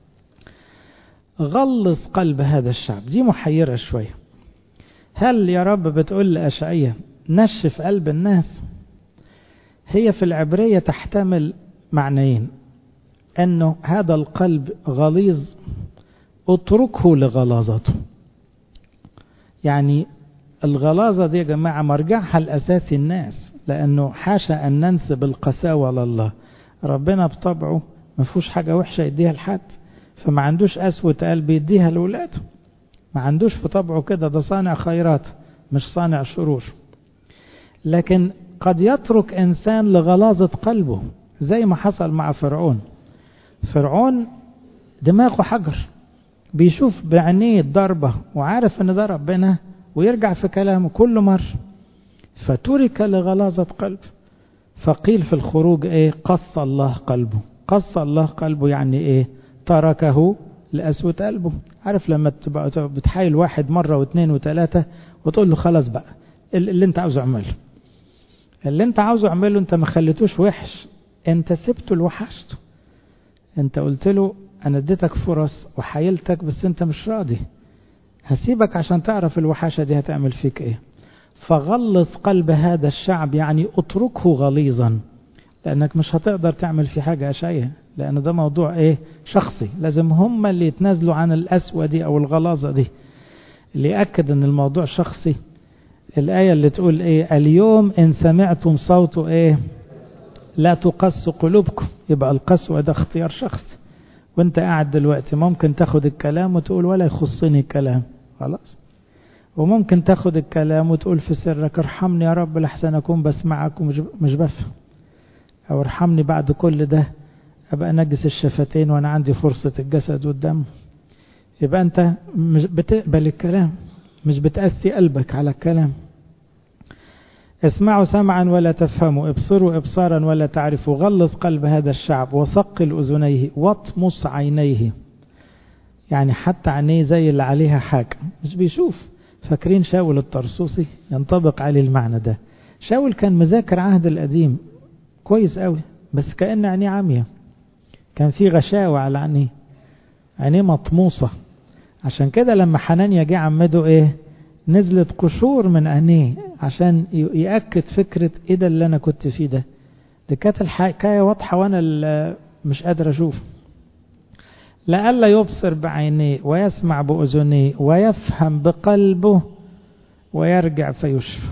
غلظ قلب هذا الشعب، دي محيرة شوية. هل يا رب بتقول لأشعية نشف قلب الناس؟ هي في العبرية تحتمل معنيين، أنه هذا القلب غليظ اتركه لغلاظته. يعني الغلاظة دي يا جماعة مرجعها الأساسي الناس، لأنه حاشا أن ننسب القساوة لله. ربنا بطبعه ما فيهوش حاجة وحشة يديها لحد، فما عندوش قسوة قلب يديها لولاده، ما عندوش في طبعه كده، ده صانع خيرات مش صانع شرور. لكن قد يترك إنسان لغلاظة قلبه، زي ما حصل مع فرعون. فرعون دماغه حجر، بيشوف بعينيه الضربة وعارف ان ده ربنا ويرجع في كلامه كل مرة، فترك لغلاظة قلب. فقيل في الخروج ايه؟ قص الله قلبه. قص الله قلبه يعني ايه؟ تركه لقسوة قلبه. عارف لما تبقى بتحايل واحد مرة واثنين وثلاثة وتقول له خلاص بقى اللي انت عاوزه اعمله، اللي انت عاوزه اعمله، انت ما خليتوش وحش، انت سبته لوحشته. انت قلت له انا اديتك فرص وحايلتك بس انت مش راضي، هسيبك عشان تعرف الوحاشة دي هتعمل فيك ايه. فغلظ قلب هذا الشعب يعني اتركه غليظا، لانك مش هتقدر تعمل في حاجة اشياء، لان ده موضوع ايه؟ شخصي. لازم هم اللي يتنازلوا عن القسوة دي او الغلاظة دي. اللي يأكد ان الموضوع شخصي الآية اللي تقول ايه؟ اليوم ان سمعتم صوته ايه؟ لا تقص قلوبكم. يبقى القسوة ده اختيار شخصي، وانت قاعد دلوقتي ممكن تاخد الكلام وتقول ولا يخصني الكلام خلاص، وممكن تاخد الكلام وتقول في سرك ارحمني يا رب لحسن اكون بسمعك ومش مش بفهم، او ارحمني بعد كل ده ابقى نجس الشفتين وانا عندي فرصة الجسد والدم. يبقى انت مش بتقبل الكلام، مش بتأسي قلبك على الكلام. اسمعوا سمعا ولا تفهموا، ابصروا ابصارا ولا تعرفوا. غلظ قلب هذا الشعب وثقل اذنيه واطمس عينيه. يعني حتى عينيه زي اللي عليها حاجة مش بيشوف. فاكرين شاول الطرسوسي؟ ينطبق عليه المعنى ده. شاول كان مذاكر عهد القديم كويس قوي، بس كأن عينيه عامية، كان في غشاوة على عينيه، عينيه مطموسة. عشان كده لما حنانيا جه عمده ايه؟ نزلت قشور من عينيه عشان يأكد فكرة ايه ده اللي انا كنت فيه ده. دي كانت الحكاية واضحة وانا مش قادر اشوف. لألا يبصر بعينيه ويسمع بأذنيه ويفهم بقلبه ويرجع فيشفى.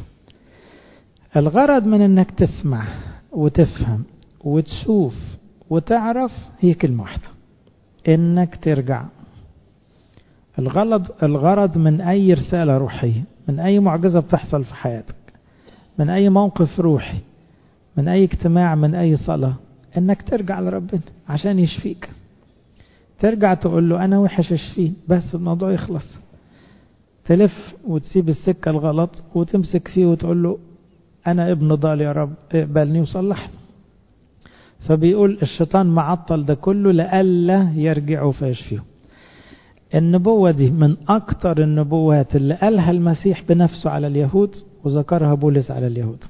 الغرض من انك تسمع وتفهم وتشوف وتعرف هي كلمة واحدة، انك ترجع. الغرض الغرض من اي رسالة روحية، من اي معجزة بتحصل في حياتك، من أي موقف روحي، من أي اجتماع، من أي صلاة، إنك ترجع لربنا عشان يشفيك. ترجع تقول له أنا وحش اشفيه، بس الموضوع يخلص. تلف وتسيب السكة الغلط وتمسك فيه وتقول له أنا ابن ضال يا رب، اقبلني وصلحني. فبيقول الشيطان معطل ده كله لألا يرجعوا فيشفيه. النبوة دي من أكتر النبوات اللي قالها المسيح بنفسه على اليهود، وذكرها بولس على اليهود.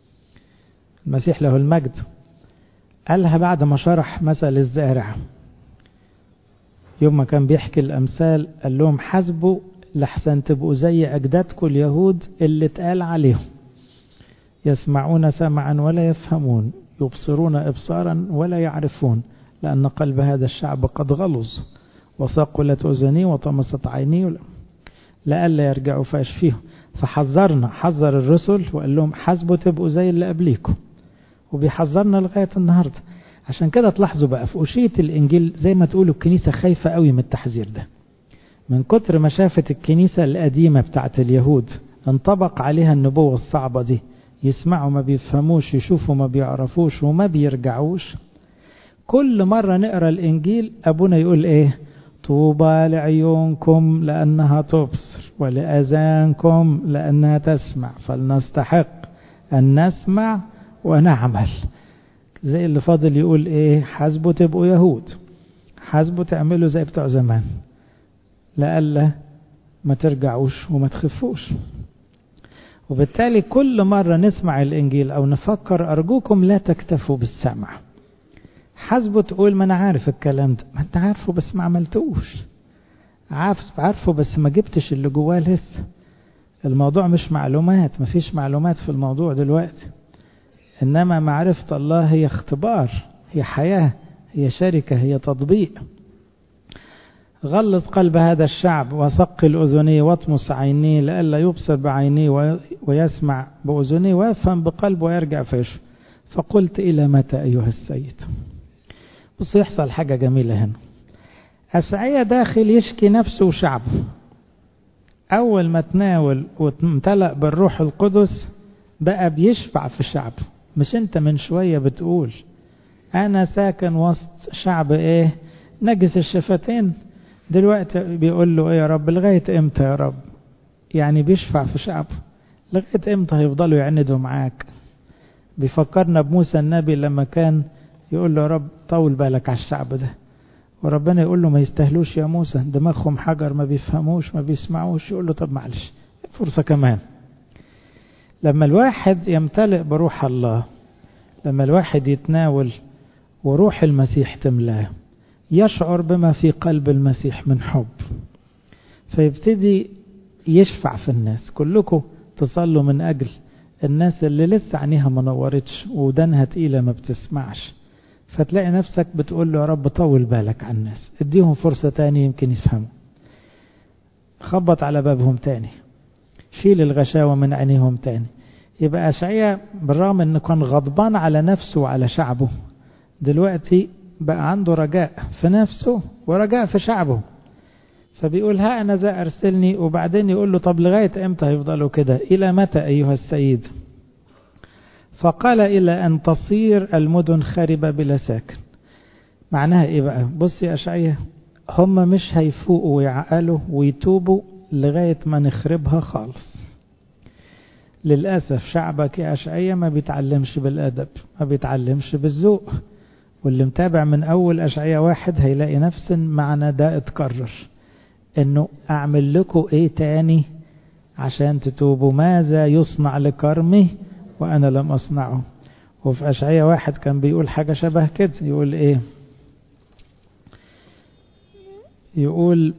المسيح له المجد قالها بعد ما شرح مثل الزارع. يوم ما كان بيحكي الأمثال قال لهم حسبوا لحسن تبقوا زي أجدادكم اليهود اللي اتقال عليهم: يسمعون سمعا ولا يفهمون، يبصرون إبصارا ولا يعرفون، لأن قلب هذا الشعب قد غلظ، وثقلت أذني وطمست عيني، لألا يرجعوا فيشفيهم. فحذرنا، حذر الرسل وقال لهم حسبوا تبقوا زي اللي قبليكم، وبيحذرنا لغاية النهاردة. عشان كده تلاحظوا بقى في أشية الإنجيل زي ما تقولوا الكنيسة خايفة قوي من التحذير ده، من كتر ما شافت الكنيسة القديمة بتاعت اليهود انطبق عليها النبوة الصعبة دي، يسمعوا ما بيفهموش، يشوفوا ما بيعرفوش، وما بيرجعوش. كل مرة نقرأ الإنجيل أبونا يقول إيه؟ طوبى لعيونكم لأنها تبصر، ولأذانكم لأنها تسمع، فلنستحق أن نسمع ونعمل. زي اللي فاضل يقول إيه؟ حسبوا تبقوا يهود، حسبوا تعملوا زي بتوع زمان، لألا ما ترجعوش وما تخفوش. وبالتالي كل مرة نسمع الإنجيل أو نفكر أرجوكم لا تكتفوا بالسمع. حسبه تقول ما أنا عارف الكلام ده، ما أنت عارفه بس ما عملتوش، عارف عارفه بس ما جبتش اللي جواه لسه. الموضوع مش معلومات، ما فيش معلومات في الموضوع دلوقتي، إنما معرفة الله هي اختبار، هي حياة، هي شركة، هي تطبيق. غلظ قلب هذا الشعب وثقل أذنيه واطمس عينيه، لئلا يبصر بعينيه ويسمع بأذنيه ويفهم بقلبه ويرجع فيشفى. فقلت إلى متى أيها السيد؟ بص يحصل حاجة جميلة هنا. أشعياء داخل يشكي نفسه وشعبه، أول ما تناول وامتلأ بالروح القدس بقى بيشفع في شعبه. مش أنت من شوية بتقول أنا ساكن وسط شعب إيه؟ نجس الشفتين. دلوقتي بيقول له إيه يا رب؟ لغاية إمتى يا رب؟ يعني بيشفع في شعبه، لغاية إمتى هيفضلوا يعندوا معاك؟ بيفكرنا بموسى النبي لما كان يقول له يا رب طول بالك على الشعب ده، وربنا يقول له ما يستاهلوش يا موسى، دماغهم حجر، ما بيفهموش ما بيسمعوش. يقول له طب معلش فرصة كمان. لما الواحد يمتلئ بروح الله، لما الواحد يتناول وروح المسيح تملاه، يشعر بما في قلب المسيح من حب، فيبتدي يشفع في الناس. كلكم تصلوا من أجل الناس اللي لسه عينيها ما نورتش ودانها تقيلة ما بتسمعش، فتلاقي نفسك بتقول له يا رب طول بالك على الناس، اديهم فرصة تاني يمكن يفهموا، خبط على بابهم تاني، شيل الغشاوة من عينيهم تاني. يبقى أشعياء بالرغم أنه كان غضبان على نفسه وعلى شعبه، دلوقتي بقى عنده رجاء في نفسه ورجاء في شعبه. فبيقول ها أنا ذا أرسلني، وبعدين يقول له طب لغاية إمتى هيفضلوا كده؟ إلى متى أيها السيد؟ فقال إلى أن تصير المدن خربة بلا ساكن. معناها إيه بقى؟ بص يا أشعياء، هم مش هيفوقوا ويعقلوا ويتوبوا لغاية ما نخربها خالص. للأسف شعبك يا أشعياء ما بيتعلمش بالأدب، ما بيتعلمش بالذوق. واللي متابع من أول أشعياء واحد هيلاقي نفس المعنى ده اتكرر، إنه أعمل لكم إيه تاني عشان تتوبوا؟ ماذا يصنع لكرمي وأنا لم أصنعه. وفي أشعياء واحد كان بيقول حاجة شبه كده، يقول إيه؟ يقول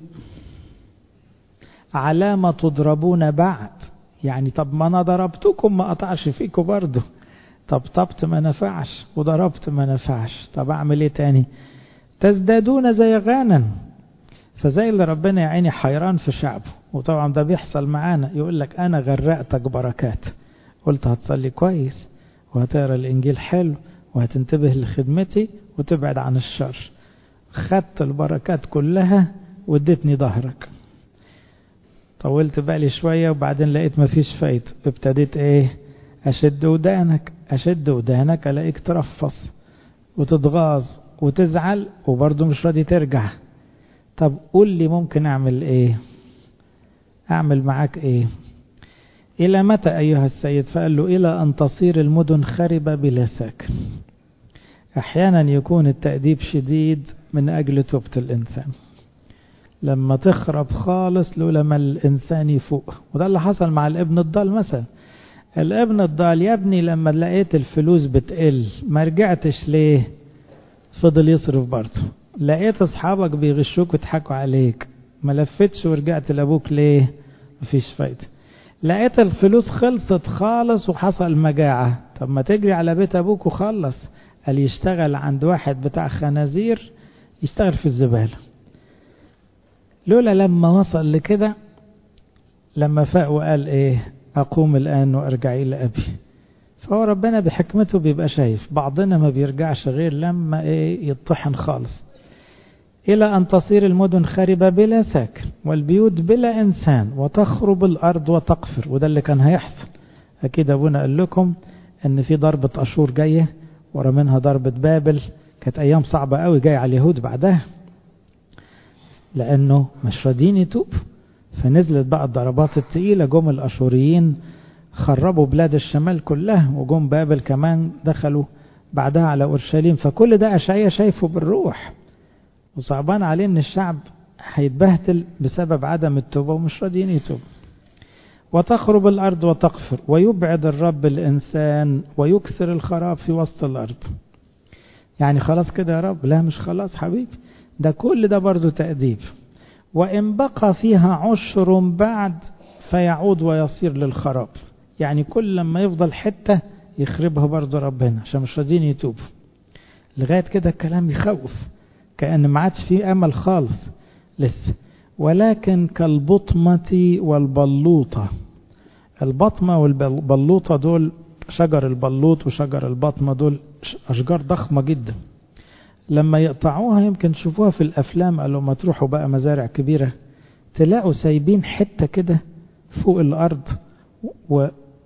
علامة تضربون بعد، يعني طب ما أنا ضربتكم ما قطعش فيكم برضه، طبطبت ما نفعش وضربت ما نفعش، طب أعمل إيه تاني؟ تزدادون زي غانا. فزي اللي ربنا يا عيني حيران في شعبه، وطبعا ده بيحصل معانا. يقول لك أنا غرقتك بركات، قلت هتصلي كويس وهتقرأ الإنجيل حلو وهتنتبه لخدمتي وتبعد عن الشر، خدت البركات كلها واديتني ظهرك. طولت بالي شوية وبعدين لقيت مفيش فايدة، ابتديت ايه؟ أشد ودانك أشد ودانك ألاقيك ترفص وتتغاظ وتزعل وبرضه مش راضي ترجع. طب قول لي ممكن أعمل إيه؟ أعمل معاك إيه؟ إلى متى أيها السيد؟ فقال له إلى أن تصير المدن خربة بلا ساكن. أحيانا يكون التأديب شديد من أجل توبة الإنسان، لما تخرب خالص لولا ما الإنسان يفوق. وده اللي حصل مع الابن الضال مثلا. الابن الضال يا ابني لما لقيت الفلوس بتقل ما رجعتش ليه؟ فضل يصرف برضه. لقيت أصحابك بيغشوك ويضحكوا عليك ما لفتش ورجعت لأبوك ليه؟ مفيش فايدة. لقيت الفلوس خلصت خالص وحصل مجاعة، طب ما تجري على بيت أبوك وخلص. قال يشتغل عند واحد بتاع خنازير يشتغل في الزبالة. لولا لما وصل لكده، لما فاق وقال ايه؟ أقوم الآن وأرجع إلى أبي. فهو ربنا بحكمته بيبقى شايف. بعضنا ما بيرجعش غير لما ايه؟ يطحن خالص. إلى أن تصير المدن خربة بلا ساكن والبيوت بلا إنسان وتخرب الأرض وتقفر. وده اللي كان هيحصل. أكيد أبونا قال لكم أن في ضربة أشور جاية ورا منها ضربة بابل. كانت أيام صعبة قوي جاية على اليهود بعدها، لأنه مش راضيين يتوب. فنزلت بقى الضربات الثقيلة. جم الأشوريين خربوا بلاد الشمال كلها، وجم بابل كمان دخلوا بعدها على أورشليم. فكل ده أشعياء شايفه بالروح، وصعبان عليه ان الشعب هيتبهدل بسبب عدم التوبة ومش راضيين يتوب. وتخرب الأرض وتقفر ويبعد الرب الإنسان ويكثر الخراب في وسط الأرض. يعني خلاص كده يا رب؟ لا مش خلاص حبيبي، ده كل ده برضو تأديب. وإن بقى فيها عشر بعد فيعود ويصير للخراب. يعني كل لما يفضل حتة يخربها برضو ربنا عشان مش راضيين يتوبوا. لغاية كده الكلام يخوف، كأن ما عادش فيه أمل خالص لسه. ولكن كالبطمة والبلوطة. البطمة والبلوطة دول شجر البلوط وشجر البطمة دول أشجار ضخمة جدا. لما يقطعوها يمكن تشوفوها في الأفلام، قالوا ما تروحوا بقى مزارع كبيرة تلاقوا سايبين حتة كده فوق الأرض و...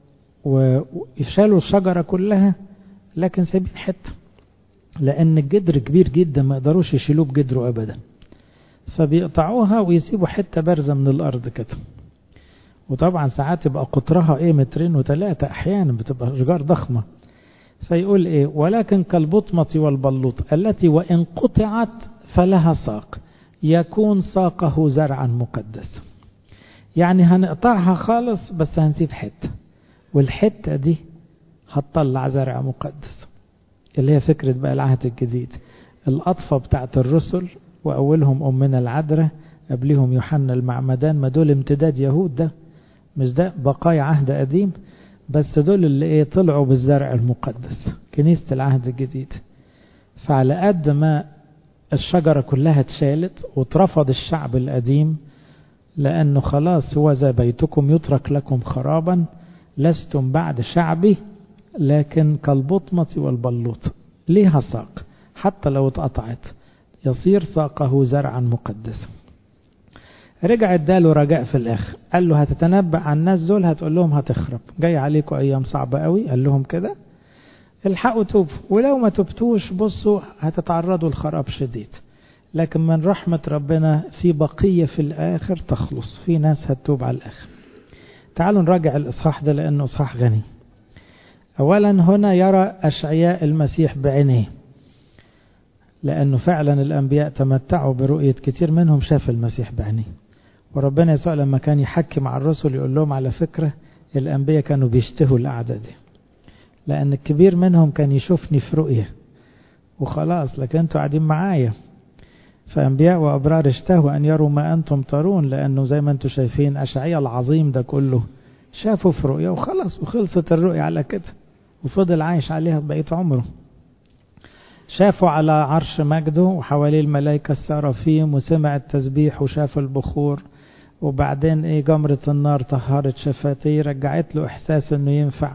ويشالوا الشجرة كلها لكن سايبين حتة، لأن الجدر كبير جدا ما يقدروش يشيلوه بجدره أبدا. فبيقطعوها ويسيبوا حتة بارزة من الأرض كده. وطبعا ساعات يبقى قطرها ايه مترين وثلاثة، أحيانا بتبقى أشجار ضخمة. فيقول ايه؟ ولكن كالبطمة والبلوط التي وإن قطعت فلها ساق يكون ساقه زرعا مقدس. يعني هنقطعها خالص بس هنسيب حتة، والحتة دي هتطلع زرع مقدس، اللي هي فكرة بقى العهد الجديد. الأطفة بتاعت الرسل وأولهم أمنا العذراء قبلهم يوحنا المعمدان، ما دول امتداد يهود، ده مش ده بقايا عهد قديم، بس دول اللي ايه طلعوا بالزرع المقدس كنيسة العهد الجديد. فعلى قد ما الشجرة كلها اتشالت واترفض الشعب القديم، لأنه خلاص هو ذا بيتكم يترك لكم خرابا لستم بعد شعبي، لكن كالبطمة والبلوط ليها ساق حتى لو اتقطعت يصير ساقه زرعا مقدسا. رجع اداله رجاء في الاخر، قال له هتتنبأ عن الناس دول هتقول لهم هتخرب، جاي عليكم ايام صعبة قوي. قال لهم كده الحقوا توبوا، ولو ما تبتوش بصوا هتتعرضوا لخراب شديد. لكن من رحمة ربنا في بقية في الاخر تخلص، في ناس هتتوب على الاخر. تعالوا نراجع الاصحاح ده لانه اصحاح غني. اولا هنا يرى اشعياء المسيح بعينيه، لانه فعلا الانبياء تمتعوا برؤية، كتير منهم شاف المسيح بعينيه. وربنا يسوع لما كان يحكي مع الرسل يقول لهم على فكرة الأنبياء كانوا بيشتهوا القعدة دي، لأن الكبير منهم كان يشوفني في رؤية وخلاص، لكن انتوا قاعدين معايا. فأنبياء وأبرار اشتهوا أن يروا ما أنتم ترون، لأنه زي ما انتوا شايفين أشعياء العظيم ده كله شافوا في رؤية وخلاص، وخلصت الرؤية على كده، وفضل عايش عليها بقية عمره. شافوا على عرش مجده وحواليه الملائكة السرافيم، وسمع التسبيح وشاف البخور، وبعدين ايه جمرة النار طهرت شفتيه، رجعت له احساس انه ينفع،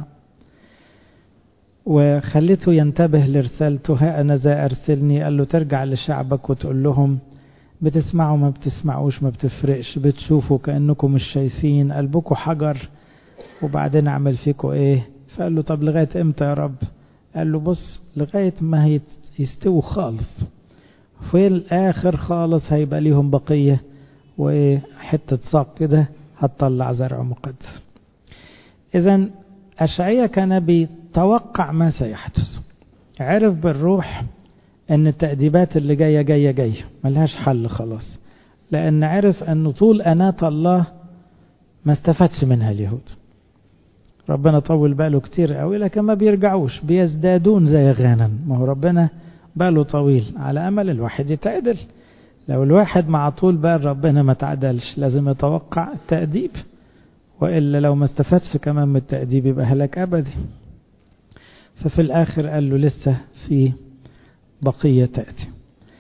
وخلته ينتبه لرسالته. ها انا ذا ارسلني، قال له ترجع لشعبك وتقول لهم بتسمعوا ما بتسمعوش ما بتفرقش، بتشوفوا كأنكم مش شايفين، قلبكم حجر، وبعدين اعمل فيكم ايه فقال له طب لغاية امتى يا رب؟ قال له بص لغاية ما يستووا خالص، في الآخر خالص هيبقى ليهم بقية وحتة ساق كده هتطلع زرع مقدس. إذن أشعياء كان بيتوقع ما سيحدث، عرف بالروح أن التأديبات اللي جاية جاية جاية ملهاش حل خلاص، لأن عرف أن طول أناة الله ما استفادش منها اليهود. ربنا طول باله كتير قوي لكن ما بيرجعوش، بيزدادون زي غنم. ما هو ربنا باله طويل على أمل الواحد يتعدل. لو الواحد مع طول بال ربنا ما تعدلش لازم يتوقع التأديب، وإلا لو ما استفادش كمان من التأديب يبقى هلاك أبدي. ففي الآخر قال له لسه في بقية تأتي.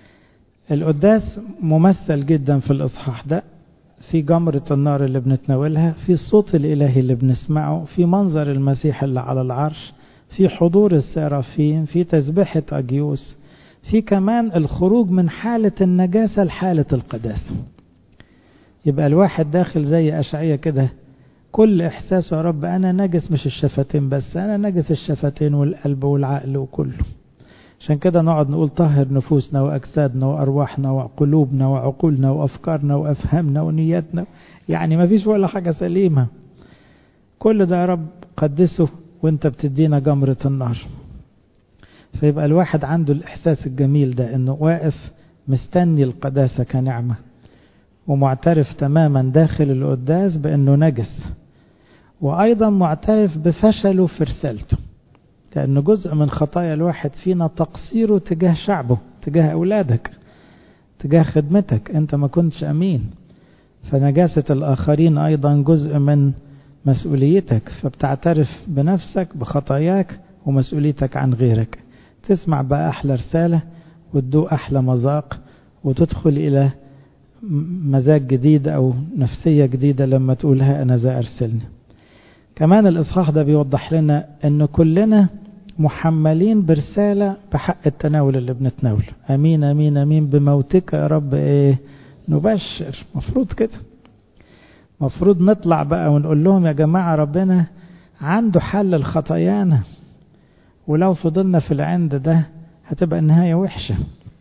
القداس ممثل جدا في الإصحاح ده، في جمرة النار اللي بنتناولها، في الصوت الإلهي اللي بنسمعه، في منظر المسيح اللي على العرش، في حضور السرافين، في تسبيحة أجيوس، في كمان الخروج من حالة النجاسة لحالة القداسة. يبقى الواحد داخل زي أشعياء كده كل إحساسه يا رب أنا نجس، مش الشفتين بس، أنا نجس الشفتين والقلب والعقل وكله. عشان كده نقعد نقول طهر نفوسنا وأجسادنا وأرواحنا وقلوبنا وعقولنا وأفكارنا وأفهامنا ونياتنا، يعني ما فيش ولا حاجة سليمة. كل ده يا رب قدسه وانت بتدينا جمرة النار. فيبقى الواحد عنده الإحساس الجميل ده انه واقف مستني القداسة كنعمة، ومعترف تماما داخل القداس بأنه نجس، وأيضا معترف بفشله في رسالته، لأنه جزء من خطايا الواحد فينا تقصيره تجاه شعبه، تجاه أولادك، تجاه خدمتك. أنت ما كنتش أمين، فنجاسة الآخرين أيضا جزء من مسؤوليتك، فبتعترف بنفسك بخطاياك ومسؤوليتك عن غيرك. تسمع بقى أحلى رسالة وتدوق أحلى مذاق وتدخل إلى مزاج جديد أو نفسية جديدة لما تقولها أنا ذا أرسلني. كمان الإصحاح ده بيوضح لنا أن كلنا محملين برسالة بحق التناول اللي بنتناول. أمين أمين أمين بموتك يا رب إيه نبشر. مفروض كده، مفروض نطلع بقى ونقول لهم يا جماعة ربنا عنده حل الخطايانا، ولو فضلنا في العند ده هتبقى النهاية وحشة.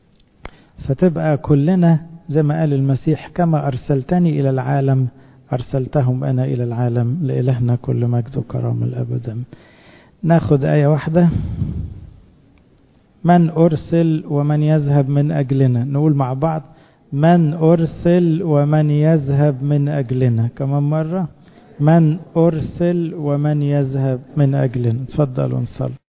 فتبقى كلنا زي ما قال المسيح كما أرسلتني إلى العالم أرسلتهم أنا إلى العالم، لإلهنا كل مجد وكرامة الأبد. ناخد آية واحدة، من أرسل ومن يذهب من أجلنا. نقول مع بعض من أرسل ومن يذهب من أجلنا. كمان مرة من أرسل ومن يذهب من أجلنا. تفضلوا نصلي.